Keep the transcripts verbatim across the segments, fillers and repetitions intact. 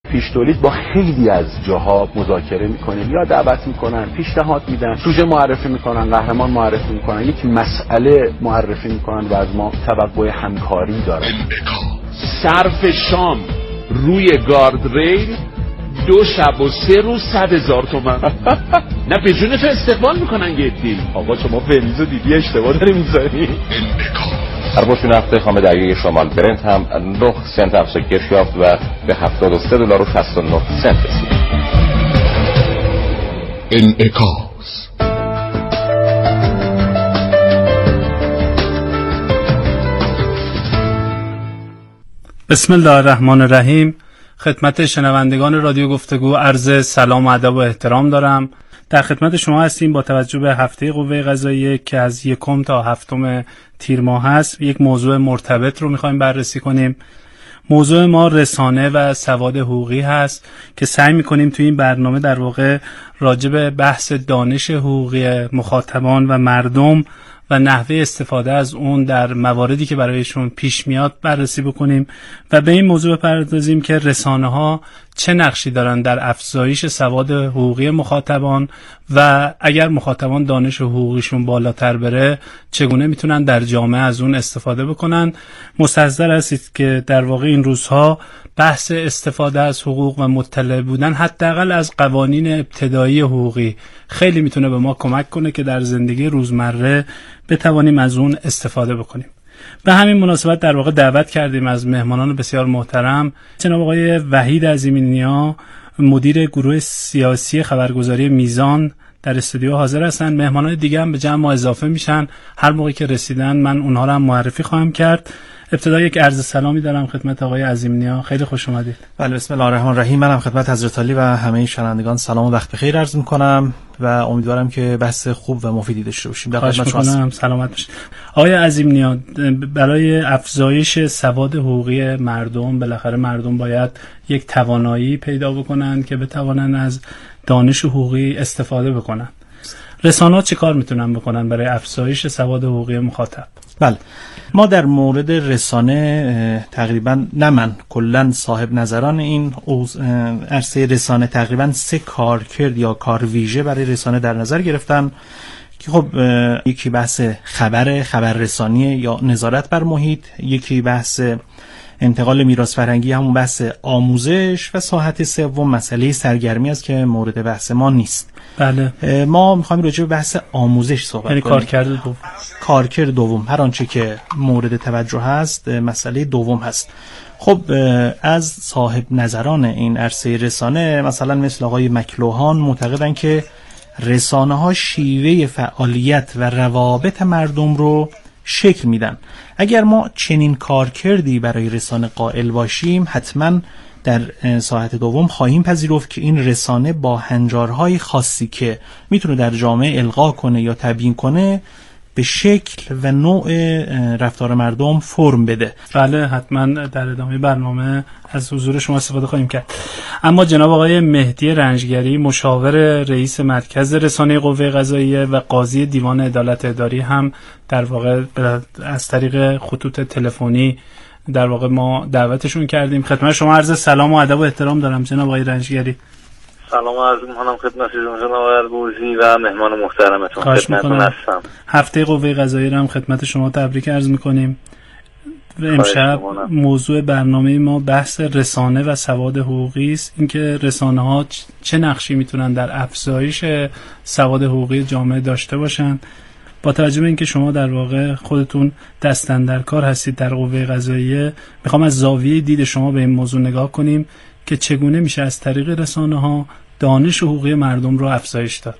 پیش تولید با خیلی از جاها مذاکره میکنیم یا دعوت میکنن، پیشنهاد میدن، سوژه معرفی میکنن، قهرمان معرفی میکنن، یک مسئله معرفی میکنن و از ما توقع همکاری دارن. صرف شام روی گاردریل دو شب و سه روز صد هزار تومن. نه به جون تو استقبال میکنن گدی. آقا شما فریز و دیدی اشتباه داری میذاری. هر باشون هفته خام دریای شمال برنت هم نه سنت افزایش یافت و به هفتاد و سه دلار و شصت و نه سنت رسید. انعکاس. بسم الله الرحمن الرحیم. خدمت شنوندگان رادیو گفتگو عرض سلام و ادب و احترام دارم. در خدمت شما هستیم با توجه به هفته قوه قضاییه که از یکم تا هفتم تیر ماه هست. یک موضوع مرتبط رو میخوایم بررسی کنیم. موضوع ما رسانه و سواد حقوقی هست که سعی میکنیم توی این برنامه در واقع راجع به بحث دانش حقوقی مخاطبان و مردم و نحوه استفاده از اون در مواردی که برایشون پیش میاد بررسی بکنیم و به این موضوع بپردازیم که رسانه‌ها چه نقشی دارن در افزایش سواد حقوقی مخاطبان و اگر مخاطبان دانش حقوقیشون بالاتر بره چگونه میتونن در جامعه از اون استفاده بکنن. مستحضر هستید که در واقع این روزها بحث استفاده از حقوق و مطلع بودن حداقل از قوانین ابتدایی حقوقی خیلی میتونه به ما کمک کنه که در زندگی روزمره بتوانیم از اون استفاده بکنیم. به همین مناسبت در واقع دعوت کردیم از مهمانان بسیار محترم جناب آقای وحید عظیمی‌نیا، مدیر گروه سیاسی خبرگزاری میزان، در استودیو حاضر هستن. مهمانان دیگه هم به جمع ما اضافه میشن. هر موقعی که رسیدن من اونها رو هم معرفی خواهم کرد. ابتدا یک عرض سلامی دارم خدمت آقای عظیمی‌نیا. خیلی خوش اومدید. بله، بسم الله الرحمن الرحیم. منم خدمت حضرت عالی و همه شنوندگان سلام و وقت بخیر عرض می‌کنم و امیدوارم که بحث خوب و مفیدی داشته باشیم. در خدمت شما هستم. سلامت باشید. آقای عظیمی‌نیا، برای افزایش سواد حقوقی مردم بالاخره مردم باید یک توانایی پیدا بکنن که بتوانن از دانش حقوقی استفاده بکنن. رسانه‌ها چه کار میتونن بکنن برای افزایش سواد حقوقی مخاطب؟ بله، ما در مورد رسانه تقریبا نه من کلا صاحب نظران این عرصه رسانه تقریبا سه کارکرد یا کار ویژه برای رسانه در نظر گرفتن که خب یکی بحث خبر خبررسانی یا نظارت بر محیط، یکی بحث انتقال میراث فرهنگی همون بحث آموزش و ساحت سوم مسئله سرگرمی است که مورد بحث ما نیست. بله، ما می‌خوایم راجع به بحث آموزش صحبت یعنی کنیم. کارکرد دوم. کارکرد دوم هر آنچه که مورد توجه هست مسئله دوم هست. خب از صاحب نظران این عرصه رسانه مثلا مثل آقای مکلوهان معتقدن که رسانه‌ها شیوه فعالیت و روابط مردم رو شکل میدن. اگر ما چنین کارکردی برای رسانه قائل باشیم حتما در ساعت دوم خواهیم پذیرفت که این رسانه با هنجارهای خاصی که میتونه در جامعه القا کنه یا تبیین کنه به شکل و نوع رفتار مردم فرم بده. بله، حتما در ادامه برنامه از حضور شما استفاده خواهیم کرد. اما جناب آقای مهدی رنجگری، مشاور رئیس مرکز رسانه قوه قضاییه و قاضی دیوان عدالت اداری، هم در واقع از طریق خطوط تلفنی در واقع ما دعوتشون کردیم. خدمت شما عرض سلام و ادب و احترام دارم جناب آقای رنجگری. سلام عرض می‌کنم خدمت جناب البوزی و مهمان محترمتون. خدمتتون هستم. هفته قوه قضاییه هم خدمت شما تبریک عرض می‌کنیم. امشب موضوع برنامه ما بحث رسانه و سواد حقوقی است. اینکه رسانه‌ها چه نقشی میتونن در افزایش سواد حقوقی جامعه داشته باشن. با توجه به اینکه شما در واقع خودتون دست اندرکار هستید در قوه قضاییه، میخوام از زاویه دید شما به این موضوع نگاه کنیم که چگونه میشه از طریق رسانه‌ها دانش حقوقی مردم رو افزایش داد.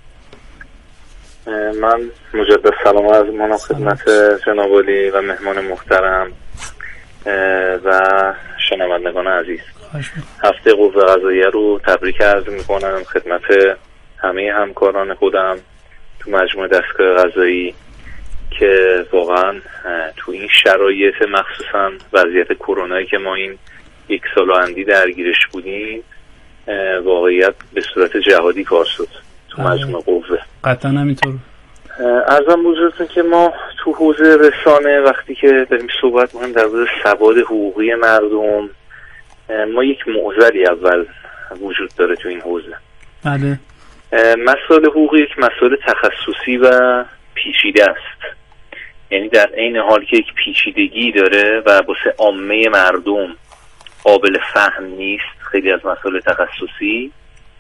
من مجدد سلام عرض می‌کنم خدمت جناب عالی و مهمان محترم و شنوندگان عزیز. هفته قوه قضاییه رو تبریک عرض می‌کنم خدمت همه همکاران خودم تو مجموعه دستگاه قضایی که واقعا تو این شرایط مخصوصا وضعیت کرونایی که ما این یک سال و اندی درگیرش بودیم واقعیت به صورت جهادی کار شد تو مجموعه قوه. قطعا همینطور. عرضم بزرگتون که ما تو حوزه رسانه وقتی که داریم صحبت می‌کنیم در مورد سواد حقوقی مردم ما یک معضلی اول وجود داره تو این حوزه. بله. مسائل حقوقی یک مسائل تخصصی و پیچیده است، یعنی در عین حال که یک پیچیدگی داره و واسه عامه مردم قابل فهم نیست خیلی از مسائل تخصصی،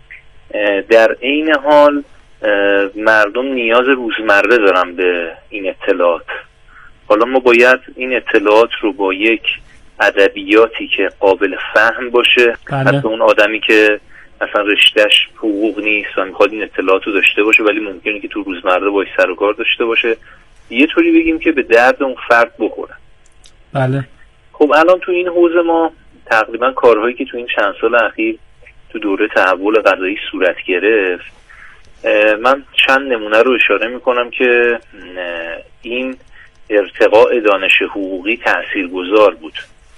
در عین حال مردم نیاز روزمره دارن به این اطلاعات. حالا ما باید این اطلاعات رو با یک ادبیاتی که قابل فهم باشه، بله. حتی اون آدمی که مثلا رشتهش حقوق نیست و میخواد این اطلاعات رو داشته باشه ولی ممکنه که تو روزمره باش سر و کار داشته باشه، یه طوری بگیم که به درد اون فرد بخوره. بله. خب الان تو این حوزه ما تقریبا کارهایی که تو این چند سال اخیر تو دوره تحول قضایی صورت گرفت، من چند نمونه رو اشاره میکنم که این ارتقاء دانش حقوقی تاثیرگذار بود.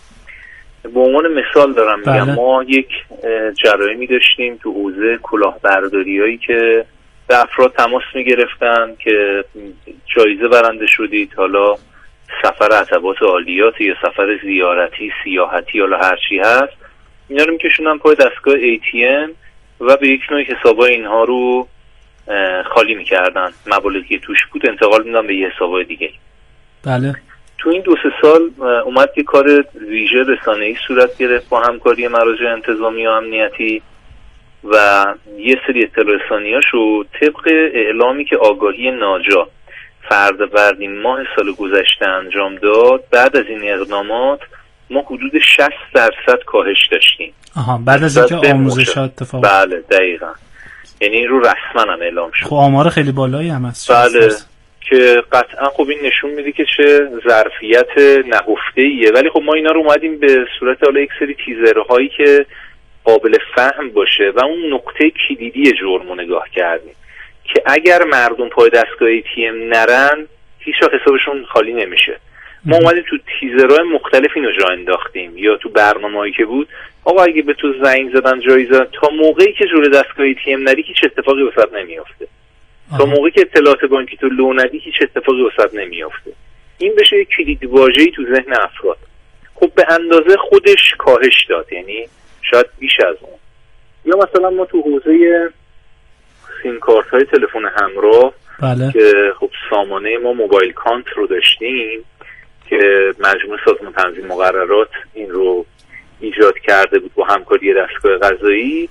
به عنوان مثال دارم میگم، بله. ما یک جرایمی داشتیم تو حوزه کلاهبرداریایی که به افراد تماس میگرفتن که جایزه برنده شدید، حالا سفر عتبات عالیات یا سفر زیارتی سیاحتی حالا هرچی هست، اینا رو میکشوندن پای دستگاه ای تی ام و به یک نوع حسابای اینها رو خالی میکردن، مبالغی توش بود انتقال میدن به یه حسابای دیگه. بله. تو این دو سه سال اومد که کار ویژه رسانه‌ای صورت گرفت با همکاری مراجع انتظامی و امنیتی و یه سری اطلاع رسانی‌هاشو طبق اعلامی که آگاهی ناجا فروردین ماه سال گذشته انجام داد، بعد از این اقدامات ما حدود شصت درصد کاهش داشتیم. آها، بعد از اینکه آموزش اتفاق. بله دقیقاً، یعنی این رو رسما هم اعلام شد. خب آمار خیلی بالایی هم هست. بله، که قطعا خب این نشون میده که چه ظرفیت نهفته‌ایه، ولی خب ما اینا رو اومدیم به صورت حالا یک سری تیزرهایی که قابل فهم باشه و اون نقطه کلیدی جرم رو نگاه کردیم که اگر مردم پای دستگاه ای تی ام نرن هیچ وقت حسابشون خالی نمیشه. ما اومدیم تو تیزرهای مختلف اینو جا انداختیم، یا تو برنامه‌ای که بود آقا اگه به تو زنگ زدن جایزه، تا موقعی که جلوی دستگاه ای تی ام نری هیچ اتفاقی واسط نمیافته. تا موقعی که اطلاعات بانکی تو لو ندی هیچ اتفاقی واسط نمیافته. این بشه یک کلید واژه‌ای تو ذهن افراد. خب به اندازه خودش کاهش داد، یعنی شاید بیش از اون. یا مثلا ما تو حوزه سیم کارت های تلفن همراه، بله. که خب سامانه ما موبایل کانت رو داشتیم که مجموعه سازمان تنظیم مقررات این رو ایجاد کرده بود با همکاری دستگاه قضایی.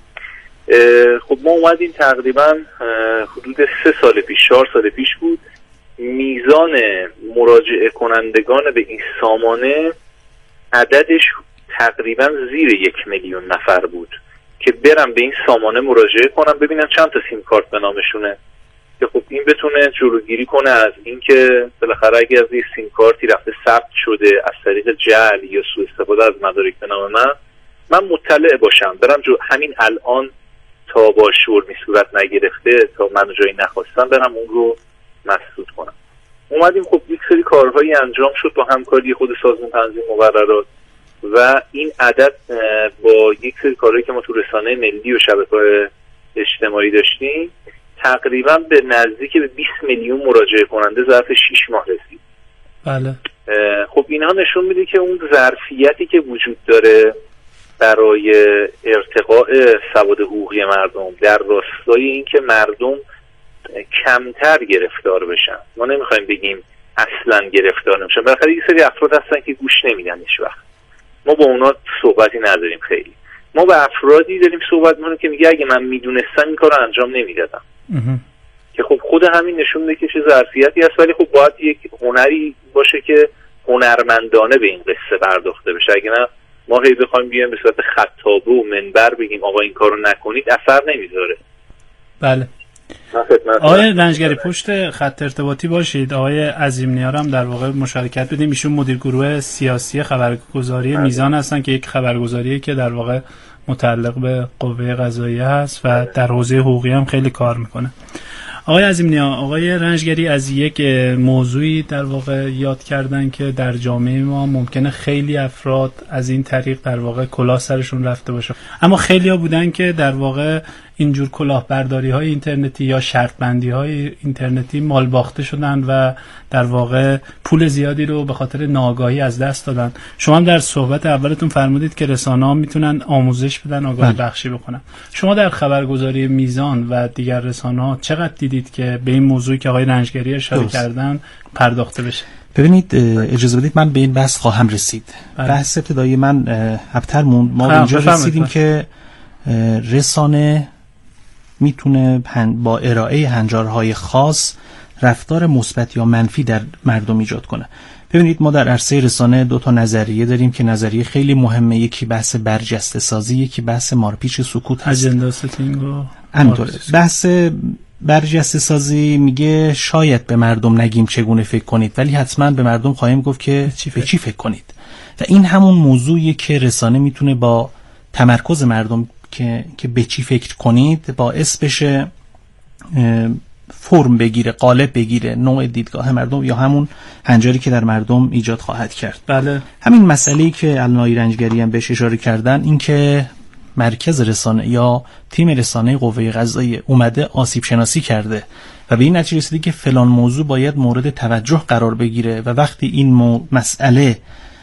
خب ما اومدیم تقریبا حدود سه سال پیش چهار سال پیش بود، میزان مراجعه کنندگان به این سامانه عددش تقریبا زیر یک میلیون نفر بود که برم به این سامانه مراجعه کنم ببینم چند تا سیم کارت به نامشونه، که خب این بتونه جلوگیری کنه از اینکه بالاخره اگه از یه سیم کارتی رفته ثبت شده از طریق جعل یا سوء استفاده از مدارک به نام من، من مطلع باشم، برم جو همین الان تا با شرمی صورت نگرفته، تا من جایی نخواستم برم اون رو مسدود کنم. اومدیم خب یک سری کارهایی انجام شد با همکاری خود سازمان تنظیم مقررات و این عدد با یک سری کارهایی که ما تو رسانه ملی و شبکه‌های اجتماعی داشتیم تقریبا به نزدیک به بیست میلیون مراجعه کننده ظرف شش ماه رسید. بله. خب اینها نشون میده که اون ظرفیتی که وجود داره برای ارتقاء سواد حقوقی مردم در راستای این که مردم کمتر گرفتار بشن. ما نمیخوایم بگیم اصلا گرفتار نمیشن، بالاخره یه سری افراد هستن که گوش نمیدن هیچ وقت، ما با اونا صحبتی نداریم خیلی. ما با افرادی داریم صحبت میکنیم که میگه اگه من میدونستم این کارو انجام نمیدادم، که خب خود همین نشون میده که چه ظرفیتی هست، ولی خب باید یک هنری باشه که هنرمندانه به این قصه پرداخته بشه. اگه نه ما هی بخوایم بیایم به صورت خطابه و منبر بگیم آقا این کارو نکنید اثر نمیذاره. بله. آقای رنجگری پشت خط ارتباطی باشید، آقای عظیم نیار هم در واقع مشارکت بدیم. ایشون مدیر گروه سیاسی خبرگزاری میزان هستن که یک خبرگزاریه که در واقع متعلق به قوه قضاییه هست و در حوزه حقوقی هم خیلی کار میکنه. آقای عظیم نیار، آقای رنجگری از یک موضوعی در واقع یاد کردن که در جامعه ما ممکنه خیلی افراد از این طریق در واقع کلاه سرشون رفته باشه، اما خیلی‌ها بودن که در واقع اینجور کلاهبرداری های اینترنتی یا شرط بندی های اینترنتی مال باخته شدن و در واقع پول زیادی رو به خاطر ناآگاهی از دست دادن. شما هم در صحبت اولتون فرمودید که رسانه‌ها میتونن آموزش بدن، آگاهی بخشی بکنن. شما در خبرگزاری میزان و دیگر رسانه‌ها چقدر دیدید که به این موضوعی که آقای رنجگری اشاره کردن پرداخته بشه؟ ببینید، اجازه بدید من به این بحث خواهم رسید. بله. بحث ابتدایی من ابتر موند. ما به اینجا رسیدیم که رسانه میتونه با ارائه هنجارهای خاص رفتار مثبت یا منفی در مردم ایجاد کنه. ببینید، ما در عرصه رسانه دو تا نظریه داریم که نظریه خیلی مهمه. یکی بحث برجسته سازی، یکی بحث مارپیچ سکوت هست. اجندا ستینگ و همینطوره. بحث برجسته سازی میگه شاید به مردم نگیم چگونه فکر کنید، ولی حتما به مردم خواهیم گفت که چی به چی فکر کنید. و این همون موضوعیه که رسانه میتونه با تمرکز مردم که که به چی فکر کنید باعث بشه فرم بگیره، قالب بگیره، نوع دیدگاه مردم یا همون هنجاری که در مردم ایجاد خواهد کرد. بله. همین مسئله‌ای که علنای رنجگری هم بهش اشاره کردن، این که مرکز رسانه یا تیم رسانه قوه قضاییه اومده آسیب شناسی کرده و به این نتیجه رسیده که فلان موضوع باید مورد توجه قرار بگیره و وقتی این مسئله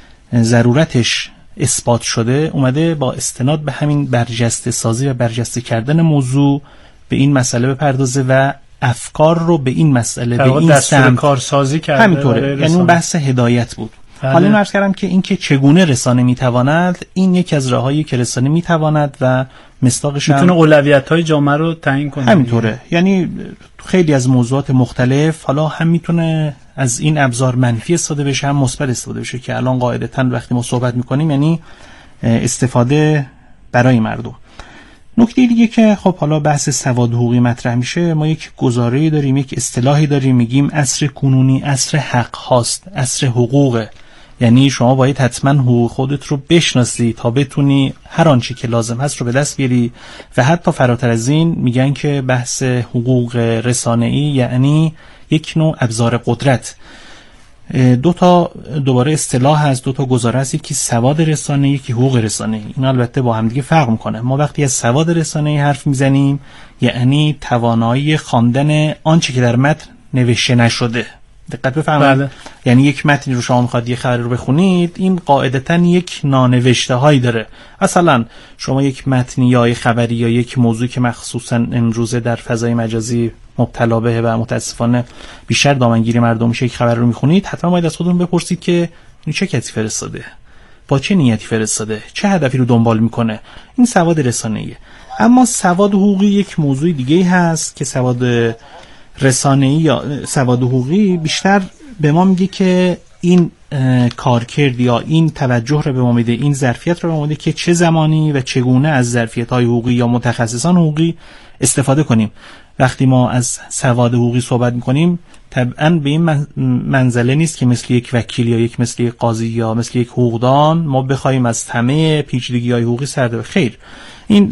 ضرورتش اثبات شده، اومده با استناد به همین برجسته سازی و برجسته کردن موضوع به این مسئله بپردازه و افکار رو به این مسئله به این سمت کارسازی کرده. همینطوره، یعنی اون بحث هدایت بود. بله. حالا این عرض کردم که این که چگونه رسانه میتواند، این یکی از راهایی که رسانه میتواند و مصداقش میتونه اولویت‌های جامعه رو تعیین کنه. همینطوره، یعنی خیلی از موضوعات مختلف حالا هم میتونه از این ابزار منفی استفاده بشه هم مثبت استفاده بشه که الان قاعدتاً وقتی ما صحبت میکنیم یعنی استفاده برای مردم. نکته دیگه که خب حالا بحث سواد حقوقی مطرح میشه، ما یک گزاره‌ای داریم، یک اصطلاحی داریم، میگیم عصر کنونی عصر حق هاست، عصر حقوقه. یعنی شما باید حتما حقوق خودت رو بشناسی تا بتونی هر آنچه که لازم هست رو به دست بیاری و حتی فراتر از این میگن که بحث حقوق رسانه‌ای یعنی یک نوع ابزار قدرت. دو تا دوباره اصطلاح هست، دو تا گزاره هست، یکی سواد رسانه‌ای، یکی حقوق رسانه‌ای. این البته با هم دیگه فرق میکنه. ما وقتی از سواد رسانه‌ای حرف میزنیم یعنی توانایی خواندن آنچه که در متن نوشته نشده. دقت بفرمایید. بله. یعنی یک متنی رو شما میخواد یه خبر رو بخونید، این قاعدتاً یک نانوشته هایی داره. مثلا شما یک متنی یا یک خبری یا یک موضوعی که مخصوصاً امروزه در فضای مجازی مبتلا بهه و متاسفانه بیشتر دامنگیری مردم میشه، یک خبر رو میخونید، حتما باید از خودتون بپرسید که این چه کسی فرستاده، با چه نیتی فرستاده، چه هدفی رو دنبال میکنه. این سواد رسانه‌ایه. اما سواد حقوقی یک موضوع دیگه هست که سواد رسانه‌ای یا سواد حقوقی بیشتر به ما میگه که این کارکرد یا این توجه رو به ما میده، این ظرفیت رو به ما میده که چه زمانی و چگونه از ظرفیت‌های حقوقی یا متخصصان حقوقی استفاده کنیم. وقتی ما از سواد حقوقی صحبت میکنیم طبعاً به این منزله نیست که مثل یک وکیل یا یک مثل یک قاضی یا مثل یک حقوقدان ما بخوایم از همه پیچیدگی‌های حقوقی سرده. خیر، این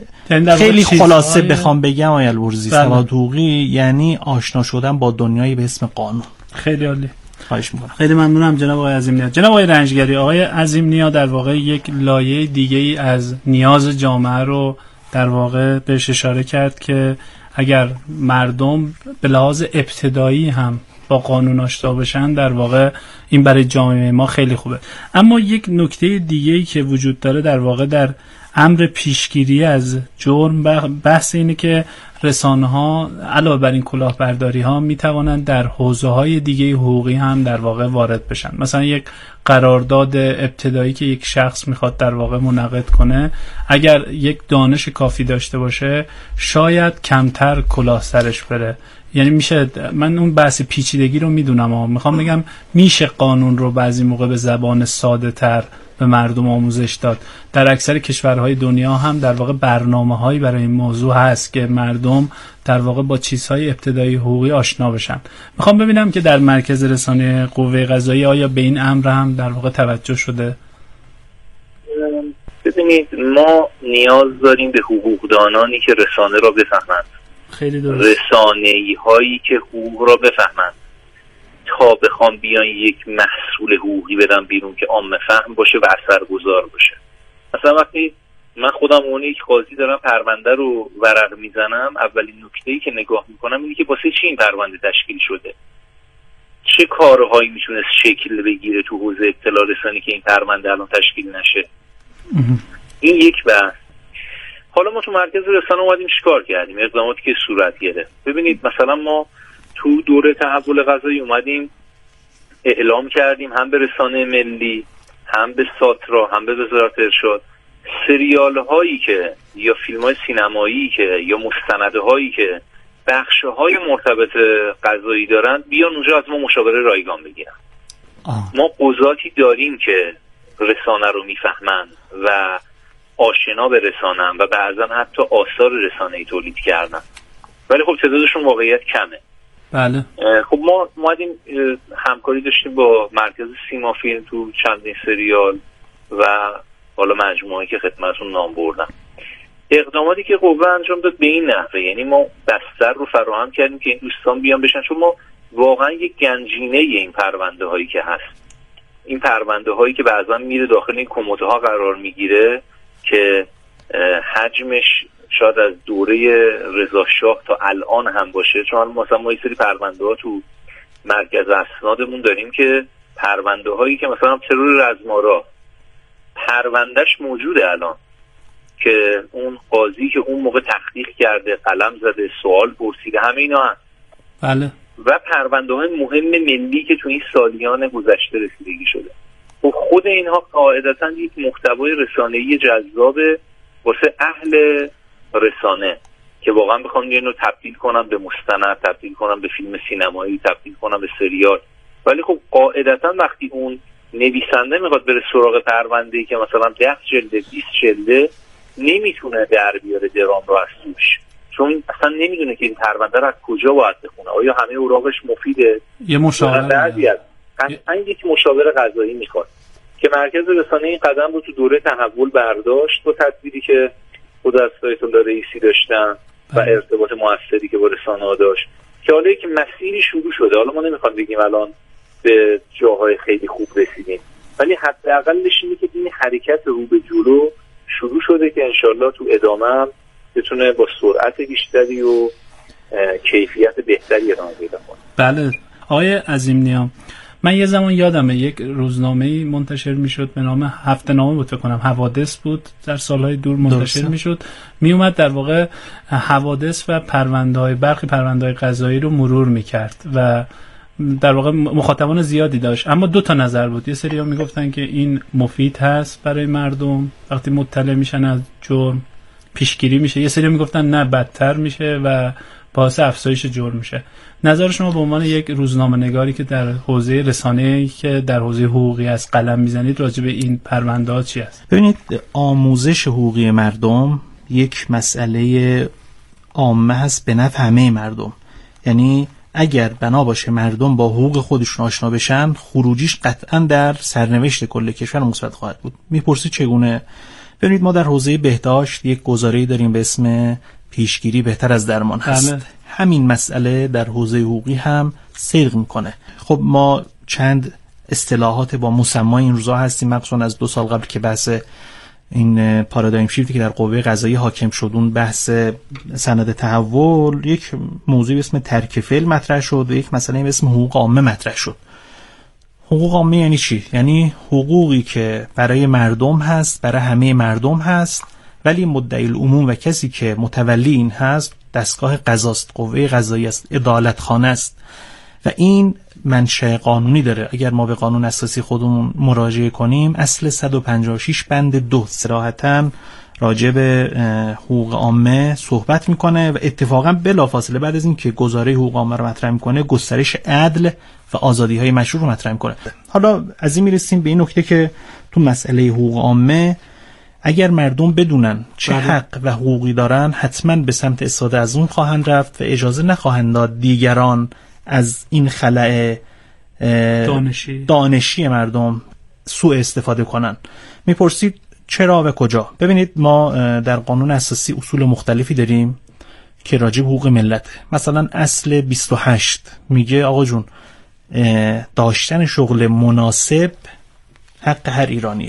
خیلی خلاصه بخوام بگم آقای البرزی، سواد حقوقی یعنی آشنا شدن با دنیایی به اسم قانون. خیلی عالی، خواهش میکنم. خیلی ممنونم جناب آقای عظیم نیا. جناب آقای رنجگری، آقای عظیم نیا در واقع یک لایه دیگه ای از نیاز جامعه رو در واقع بهش اشاره کرد که اگر مردم به لحاظ ابتدایی هم با قانون آشنا بشن در واقع این برای جامعه ما خیلی خوبه. اما یک نکته دیگه‌ای که وجود داره در واقع در امر پیشگیری از جرم بحث اینه که رسانه‌ها علاوه بر این کلاهبرداری‌ها می‌توانند در حوزه‌های دیگه حقوقی هم در واقع وارد بشن. مثلا یک قرارداد ابتدایی که یک شخص میخواد در واقع منعقد کنه، اگر یک دانش کافی داشته باشه شاید کمتر کلاه سرش بره. یعنی میشه، من اون بحث پیچیدگی رو میدونم اما میخوام بگم میشه قانون رو بعضی موقع به زبان ساده تر به مردم آموزش داد. در اکثر کشورهای دنیا هم در واقع برنامه‌هایی برای این موضوع هست که مردم در واقع با چیزهای ابتدایی حقوقی آشنا بشن. میخوام ببینم که در مرکز رسانه قوه قضاییه آیا به این امر هم در واقع توجه شده؟ ببینید، ما نیاز داریم به حقوقدانانی که رسانه را بفهمند. خیلی درست. رسانه‌ای هایی که حقوق را بفهمند تا بخوام بیان یک محصول حقوقی بدن بیرون که عامه فهم باشه و اثرگذار باشه. مثلا وقتی من خودم اون یک قاضی دارم پرونده رو ورق میزنم، اولین نکته‌ای که نگاه میکنم اینه که واسه چی این پرونده تشکیل شده، چه کارهایی میتونست شکل بگیره تو حوزه اطلاع رسانی که این پرونده الان تشکیل نشه. این یک بحث. حالا ما تو مرکز رسانه اومدیم چیکار کردیم؟ اقداماتی که صورت گرفت. ببینید مثلا ما تو دوره تحول قضایی اومدیم اعلام کردیم هم به رسانه ملی، هم به ساترا، هم به وزارت ارشاد، سریال هایی که یا فیلم های سینمایی که یا مستنده هایی که بخش های مرتبط قضایی دارن بیان اونجا از ما مشاوره رایگان بگیرن. آه. ما قضاتی داریم که رسانه رو میفهمن و آشنا به رسانه و بعضا حتی آثار رسانه‌ای تولید کردن، ولی خب تعدادشون واقعیت کمه. بله. خب ما اومدیم همکاری داشتیم با مرکز سیما فیلم تو چندین سریال و حالا مجموعه‌ای که خدمتتون نام بردم. اقداماتی که قوه انجام داد به این نحوه، یعنی ما بستر رو فراهم کردیم که این دوستان بیان بشن، چون ما واقعا یک گنجینه این پرونده هایی که هست، این پرونده هایی که بعضا میره داخل این کمیته ها قرار میگیره که حجمش شاید از دوره رضا شاه تا الان هم باشه، چون مثلا ما یه سری پرونده ها تو مرکز اسنادمون داریم که پرونده هایی که مثلا ترور رزمارا پروندهش موجوده الان، که اون قاضی که اون موقع تحقیق کرده، قلم زده، سوال پرسیده، همه اینا هست. بله. و پرونده های مهم ملی که تو این سالیان گذشته رسیدگی شده. و خود اینها قاعدتاً یک محتوای رسانه‌ای جذاب واسه اهل رسانه که واقعا بخوام اینو تبدیل کنم به مستند، تبدیل کنم به فیلم سینمایی، تبدیل کنم به سریال. ولی خب قاعدتاً وقتی اون نویسنده میخواد بره سراغ پرونده‌ای که مثلا ده جلده، بیست جلده، نمیتونه در بیاره درام رو از توش، چون اصلا نمیدونه که این پرونده رو از کجا باید بخونه، آیا همه اوراقش مفیده. یه مشاوره قطعا یک مشاور قضایی میخواد که مرکز رسانه این قدم رو تو دوره تحول برداشت با تدبیری که خود از آیت الله رئیسی داشتن و ارتباط موثری که با رسانه ها داشت، که حالا یک مسیری شروع شده. حالا ما نمیخوام بگیم الان به جاهای خیلی خوب رسیدیم، ولی حداقلش اینه که این حرکت رو به جلو شروع شده که انشالله تو ادامه هم بتونه با سرعت بیشتری و کیفیت بهتری ادامه پیدا کنه. بله. آقای عظیم نیام، من یه زمان یادمه یک روزنامه‌ای منتشر میشد به نام هفته نامه بود، فکر کنم حوادث بود، در سالهای دور منتشر میشد. می اومد در واقع حوادث و پرونده‌های برخی پرونده‌های قضایی رو مرور میکرد و در واقع مخاطبان زیادی داشت، اما دو تا نظر بود. یه سری‌ها میگفتن که این مفید هست برای مردم، وقتی مطلع میشن از جرم پیشگیری میشه. یه سری‌ها میگفتن نه، بدتر میشه و باعث افزایش جرم میشه. نظر شما به عنوان یک روزنامه‌نگاری که در حوزه رسانه‌ای که در حوزه حقوقی از قلم میزنید راجع به این پرونده‌ها چی است؟ ببینید، آموزش حقوقی مردم یک مسئله عامه هست به نفع همه مردم. یعنی اگر بنا باشه مردم با حقوق خودشون آشنا بشن، خروجیش قطعا در سرنوشت کل کشور مثبت خواهد بود. میپرسید چگونه؟ ببینید، ما در حوزه بهداشت یک گزاره‌ای داریم به اسم پیشگیری بهتر از درمان هست. بله. همین مسئله در حوزه حقوقی هم صدق میکنه. خب ما چند اصطلاحات با مسمای این روزا هستیم، مخصوصا از دو سال قبل که بحث این پارادایم شیفتی که در قوه قضایی حاکم شد، اون بحث سند تحول، یک موضوعی به اسم ترک فعل مطرح شد و یک مسئله به اسم حقوق عامه مطرح شد. حقوق عامه یعنی چی؟ یعنی حقوقی که برای مردم هست، برای همه مردم هست، ولی مدعی العموم و کسی که متولی این هست دستگاه قضاست، قوه قضایی است، عدالتخانه است و این منشأ قانونی داره. اگر ما به قانون اساسی خودمون مراجعه کنیم، اصل صد و پنجاه و شش بند دو صراحتاً راجع به حقوق عامه صحبت میکنه و اتفاقا بلافاصله بعد از این که گزاره حقوق عامه رو مطرح میکنه، گسترش عدل و آزادی های مشروع رو مطرح میکنه. حالا از این میرسیم به این نکته که تو مسئله حقوق عامه اگر مردم بدونن چه حق و حقوقی دارن، حتما به سمت استفاده از اون خواهند رفت و اجازه نخواهند داد دیگران از این خلأ دانشی. دانشی مردم سوء استفاده کنن. میپرسید چرا و کجا؟ ببینید، ما در قانون اساسی اصول مختلفی داریم که راجع به حقوق ملت. مثلا اصل بیست و هشت میگه آقا جون، داشتن شغل مناسب حق هر ایرانیه.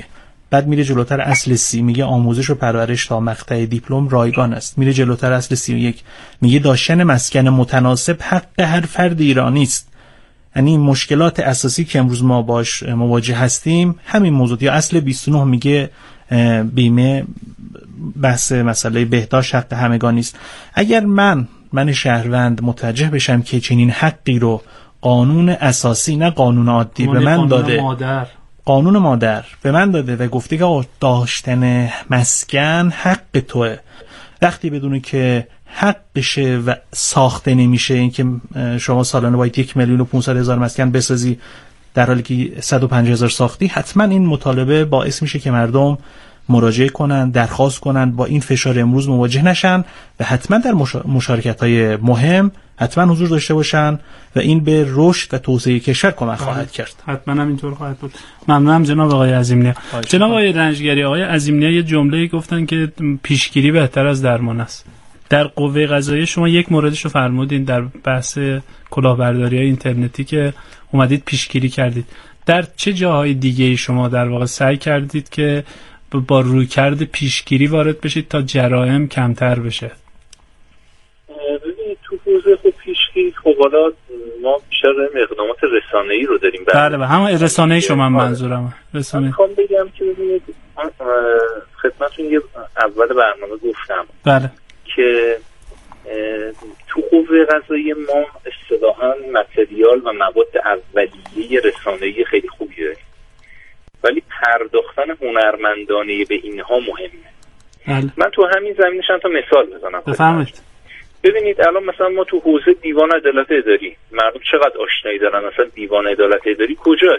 بعد میره جلوتر اصل سی میگه آموزش و پرورش تا مقطع دیپلم رایگان است. میره جلوتر اصل سی و یک میگه داشتن مسکن متناسب حق هر فرد ایرانی است. یعنی مشکلات اساسی که امروز ما باش مواجه هستیم همین موضوع. یا اصل بیست و نه میگه بیمه بحث مسئله بهداشت حق همگانی است. اگر من من شهروند متوجه بشم که چنین حقی رو قانون اساسی نه قانون عادی به من داده، مادر. قانون مادر به من داده و گفته که داشتن مسکن حق توه، وقتی بدونه که حقشه و ساخته نمیشه، این که شما سالانه باید یک میلیون و پونصد هزار مسکن بسازی در حالی که صد و پنجاه هزار ساختی، حتما این مطالبه باعث میشه که مردم مراجعه کنن، درخواست کنن، با این فشار امروز مواجه نشن و حتما در مشارکت‌های مهم حتما حضور داشته باشن و این به رشد و توسعه کشور کمک خواهد کرد. حتما هم اینطور خواهد بود. ممنونم جناب آقای عظیم‌نیا. جناب آقای رنجگری، آقای عظیم‌نیا یه جمله‌ای گفتن که پیشگیری بهتر از درمان است. در قوه قضاییه شما یک موردش رو فرمودین در بحث کلاهبرداری‌های اینترنتی که اومدید پیشگیری کردید. در چه جاهای دیگه شما در واقع سعی کردید که با رویکرد پیشگیری وارد بشید تا جرائم کمتر بشه؟ ببینید تو حوزه خب پیشگیری خب حالا ما بیشتر اقدامات رسانه‌ای رو داریم. بله بله همون رسانه‌ای شما منظورم. رسانه‌ای. میخوام بگم که ببینید خدمتتون یه اول برنامه گفتم بله که تو قوه قضاییه ما اصطلاحاً متریال و مواد اولیه رسانه‌ای خیلی خوبی داریم، ولی پرداختن هنرمندانه به اینها مهمه. بله. من تو همین زمینه چند تا مثال بزنم. بفرمایید. ببینید الان مثلا ما تو حوزه دیوان عدالت اداری مردم چقدر آشنایی دارن، مثلا دیوان عدالت اداری کجاه؟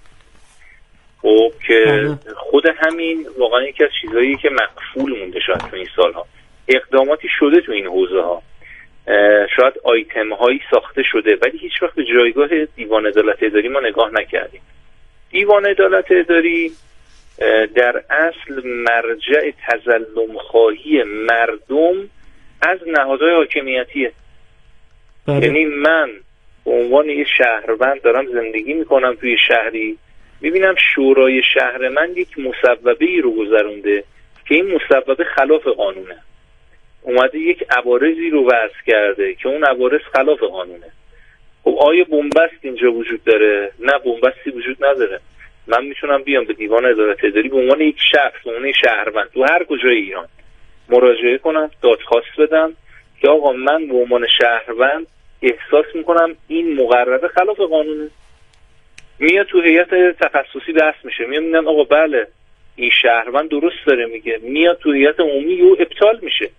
خب که بله. خود همین واقعا یکی از چیزایی که مقفول مونده شاید تو این سالها. اقداماتی شده تو این حوزه ها، شاید آیتم هایی ساخته شده، ولی هیچ وقت به جایگاه دیوان عدالت اداری ما نگاه نکردیم. دیوان عدالت اداری در اصل مرجع تظلم خواهی مردم از نهادهای حاکمیتیه. یعنی من به عنوان یه شهروند دارم زندگی میکنم توی شهری، میبینم شورای شهر من یک مصوبه‌ای رو گذرونده که این مصوبه خلاف قانونه، اومده یک عوارضی رو وضع کرده که اون عوارض خلاف قانونه. خب آیا بنبست اینجا وجود داره؟ نه، بنبستی وجود نداره. من میتونم بیام به دیوان عدالت اداری به عنوان یک شخص، به عنوان شهروند تو هر کجای ایران مراجعه کنم، دادخواست بدم که آقا من به عنوان شهروند احساس میکنم این مقرره خلاف قانونه. میاد تو هیئت تخصصی بحث میشه، میاد میگن آقا بله این شهروند درست داره میگه، میاد تو هیئت عمومی و ابطال میشه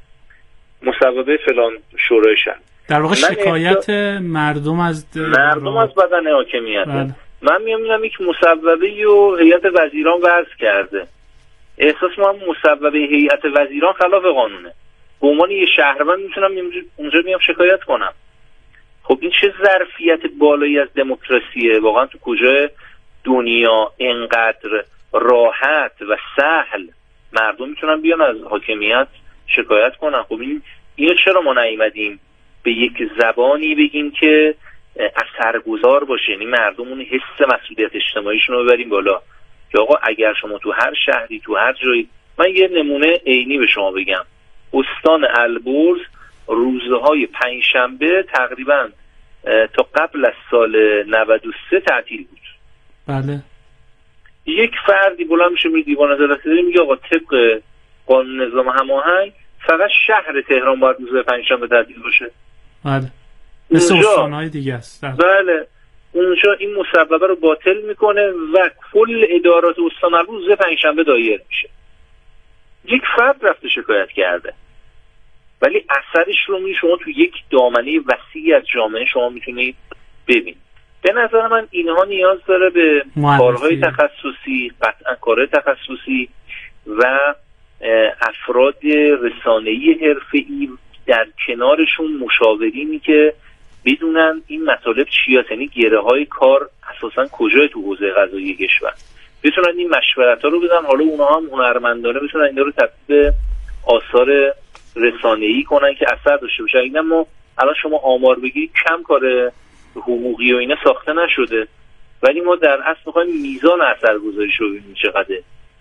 مصوبه فلان شورای شهر. در واقع شکایت مردم از مردم از بدن حاکمیت. بله. من میام میگم یک مصوبه‌ای رو هیئت وزیران وضع کرده، احساس ما هم مصوبه هیئت وزیران خلاف قانونه، به عنوان یه شهروند میتونم اونجا میام شکایت کنم. خب این چه ظرفیت بالایی از دموکراسیه؟ واقعا تو کجای دنیا اینقدر راحت و سهل مردم میتونن بیان از حاکمیت شکایت کنن؟ خب این اینو چرا ما نیومدیم به یک زبانی بگیم که اثرگذار باشه، یعنی مردم اون حس مسئولیت اجتماعیشون رو ببریم بالا که آقا اگر شما تو هر شهری تو هر جایی، من یه نمونه عینی به شما بگم، استان البرز روزهای پنجشنبه تقریبا تا قبل از سال نود و سه تعطیل بود. بله. یک فردی بلند میشه میره دیوان عدالت اداری میگه آقا طبق قانون نظام هماهنگ فقط شهر تهران باید روز پنجشنبه تعطیل باشه. بله. مثل استان‌های دیگه است. بله. اونجا این مصوبه رو باطل میکنه و کل ادارات استان روز پنجشنبه دایر میشه. یک فرد رفته شکایت کرده، ولی اثرش رو می شما تو یک دامنه وسیعی از جامعه شما میتونید ببینید. به نظر من اینها نیاز داره به کارهای تخصصی، قطعا کارهای تخصصی و افراد رسانه‌ای حرفه‌ای در کنارشون مشاورینی که بدونن این مطالب چی هست، یعنی گره های کار اساسا کجای تو حوزه قضایی کشور، بتونن این مشورت ها رو بدن. حالا اونها هم هنرمندانه بتونن این رو تبدیل آثار رسانه‌ای کنن که اثر داشته باشه. اینا ما الان شما آمار بگیرید کم کار حقوقی و اینا ساخته نشده، ولی ما در اصل می‌خوایم میزان اثرگذاریش رو ببینیم چقدره.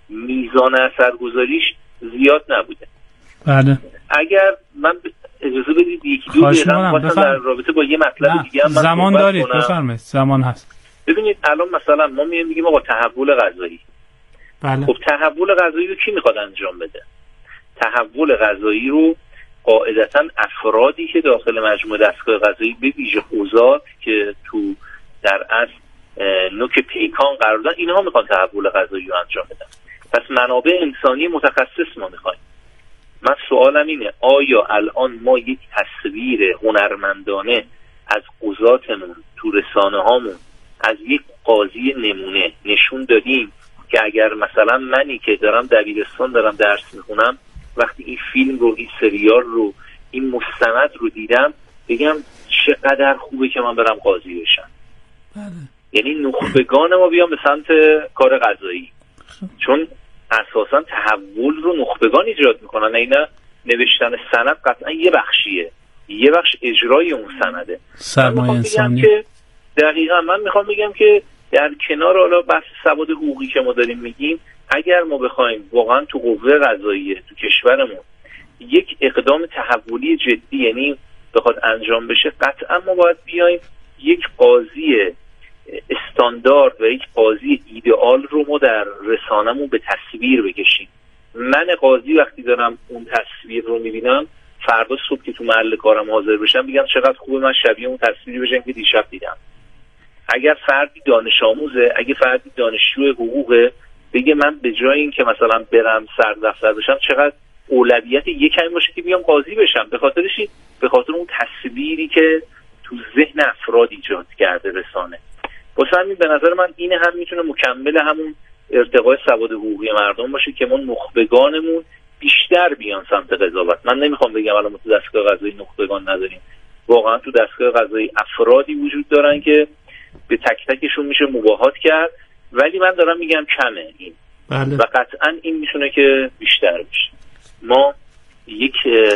میزان اثرگذاریش زیاد نبوده. بله. اگر من اجازه بدید یکی دو دقیقه مثلا در رابطه با یه مطلب دیگه هم زمان دارید بفرمایید. زمان هست. ببینید الان مثلا ما میایم میگیم آقا تحول غذایی. بله. خب تحول غذایی رو کی میخواد انجام بده؟ تحول غذایی رو قاعدتا افرادی که داخل مجموعه دستگاه غذایی به ویژه حوزات که تو در اصل نوک پیکان قرار دارن، اینها میخوان تحول غذایی رو انجام بدن. پس منابع انسانی متخصص ما میخوایم. من سوالم اینه آیا الان ما یک تصویر هنرمندانه از قضاتمون تو رسانه هامون از یک قاضی نمونه نشون دادیم که اگر مثلا منی که دارم دبیرستان دارم درس میخونم وقتی این فیلم رو، این سریال رو، این مستند رو دیدم بگم چقدر خوبه که من برم قاضی بشم؟ بله. یعنی نخبگان ما بیان به سمت کار قضایی، چون اساسا تحول رو نخبگان ایجاد میکنن. اینا نوشتن سند قطعا یه بخشیه، یه بخش اجرای اون سنده. سرمایه انسانی. که دقیقا من میخوام بگم که در کنار حالا بحث سواد حقوقی که ما داریم میگیم، اگر ما بخوایم واقعا تو قوه قضاییه تو کشورمون یک اقدام تحولی جدی یعنی بخواد انجام بشه، قطعا ما باید بیایم یک قاضی استاندارد و یک قاضی ایدئال رو ما در رسانمون به تصویر بکشیم. من قاضی وقتی دارم اون تصویر رو میبینم، فردا صبح که تو محل کارم حاضر بشم بگم چقدر خوبه من شبیه اون تصویری بشم که دیشب دیدم. اگر فردی دانش آموزه، اگه فردی دانشجو حقوقه، بگه من به جای این که مثلا برم سرد دفتر بشم چقدر اولویت یکم باشه که بیام قاضی بشم. به خاطرش به خاطر اون تصویری که تو ذهن افراد ایجاد کرده رسانه. واسه همین به نظر من این هم میتونه مکمل همون ارتقای سواد حقوقی مردم باشه که ما نخبگانمون بیشتر بیان سمت قضاوت. من نمیخوام بگم الان ما تو دستگاه قضایی نخبگان نداریم. واقعا تو دستگاه قضایی افرادی وجود دارن که به تک تکشون میشه مباهات کرد، ولی من دارم میگم کمه این. بله. و قطعا این میتونه که بیشتر بشه. ما یک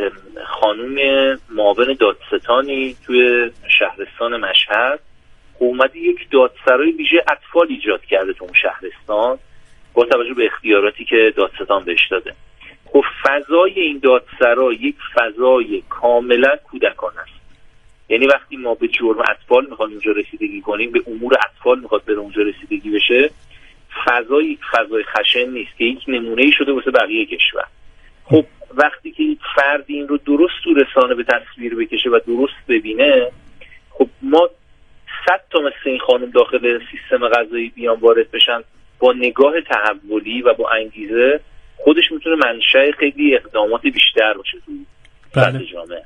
خانوم معاون دادستانی توی شهرستان مشهد اومده یک دادسرای ویژه اطفال ایجاد کرده تو اون شهرستان با توجه به اختیاراتی که دادستان بهش داده. خب فضای این دادسرا یک فضای کاملا کودکانه است. یعنی وقتی ما به جرم اطفال میخوایم اونجا رسیدگی کنیم، به امور اطفال میخواد بره اونجا رسیدگی بشه، فضای فضای خشن نیست که یک نمونه‌ای شده واسه بقیه کشور. خب وقتی که یک فردی این رو درست تو رسانه به تصویر بکشه و درست ببینه، خب ما صد تا مثل این خانم داخل سیستم قضایی بیان وارد بشن با نگاه تحولی و با انگیزه، خودش میتونه منشأ خیلی اقدامات بیشتر باشه تو بله. جامعه.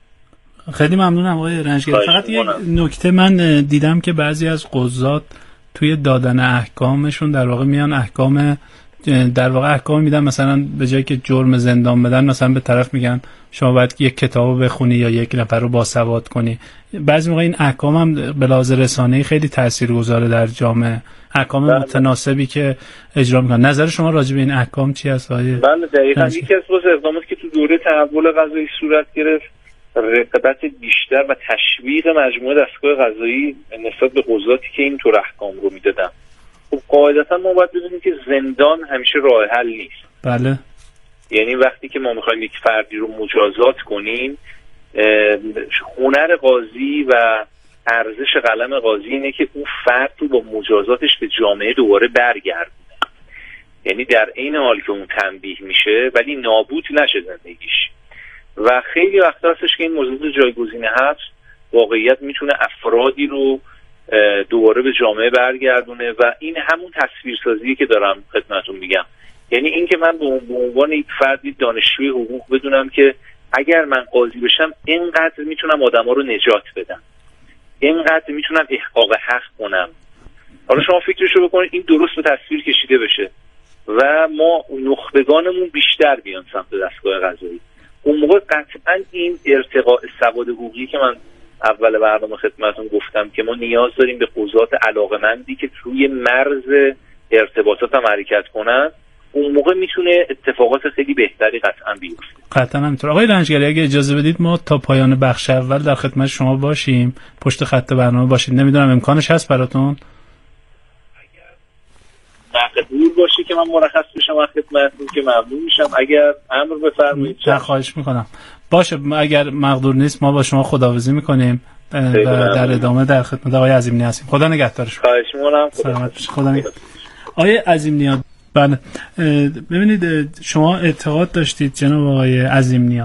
خیلی ممنونم آقای رنجگری. فقط یک نکته من دیدم که بعضی از قضات توی دادن احکامشون در واقع میان احکام در واقع احکام میدن، مثلا به جایی که جرم زندان بدن مثلا به طرف میگن شما باید یک کتابو بخونی یا یک نفر رو باسواد کنی. بعضی موقع این احکام هم به لحاظ رسانه‌ای خیلی تاثیرگذاره در جامعه، احکام بله. متناسبی که اجرا میکنن. نظر شما راجع به این احکام چی هست آقای؟ بله دقیقاً یکی از اقداماتی که تو دوره تحول قضایی صورت گرفت رقابت بیشتر و تشویق مجموعه دستگاه قضایی نسبت به قضاتی که این طور احکام رو میدادن. خب قاعدتا ما باید بدونیم که زندان همیشه راه حل نیست. بله. یعنی وقتی که ما میخوایم یک فردی رو مجازات کنیم، هنر قاضی و ارزش قلم قاضی اینه که اون فرد رو با مجازاتش به جامعه دوباره برگردونه. یعنی در عین حال که اون تنبیه میشه ولی نابود نشه زندگیش. و خیلی وقتا هستش که این موضوع جایگزین هست، واقعیت میتونه افرادی رو دوباره به جامعه برگردونه و این همون تصویرسازیه که دارم خدمتتون میگم. یعنی این که من به عنوان یک فردی دانشجوی حقوق بدونم که اگر من قاضی بشم اینقدر میتونم آدما رو نجات بدم، اینقدر میتونم احقاق حق کنم. حالا شما فکرشو بکنید این درست به تصویر کشیده بشه و ما نخبگانمون بیشتر بیان سمت دستگاه قضایی. اون موقع قطعا این ارتقاء سواد حقوقی که من اول برنامه خدمتتون گفتم که ما نیاز داریم به قضات علاقه‌مندی که توی مرز ارتباطات هم حرکت کنن، اون موقع میتونه اتفاقات خیلی بهتری قطعا بیفته. قطعا همینطور. آقای رنجگری اگه اجازه بدید ما تا پایان بخش اول در خدمت شما باشیم، پشت خط برنامه باشید. نمیدونم امکانش هست براتون؟ مقدور باشه که من مرخص بشم و خدمتتون که ممنون میشم. اگر امر بفرمایید. نه خواهش میکنم. باشه اگر مقدور نیست ما با شما خداحافظی میکنیم و در ادامه در خدمت آقای عظیمنیا هستیم. خدا نگهدارش. خواهش میکنم. سلامت باشید. خدا نگهدار. آقای عظیمنیا، بله ببینید شما اعتقاد داشتید جناب آقای عظیمنیا